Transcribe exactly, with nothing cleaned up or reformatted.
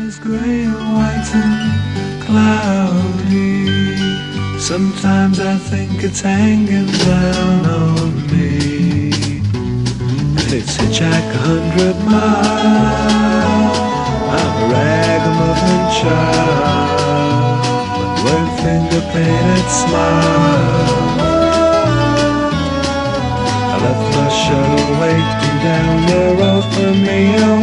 is gray and white and cloudy. Sometimes I think it's hanging down on me. It's hitchhike a hundred miles. I'm a ragamuffin child, but one finger painted smile. I left my shuttle waiting down the road for me.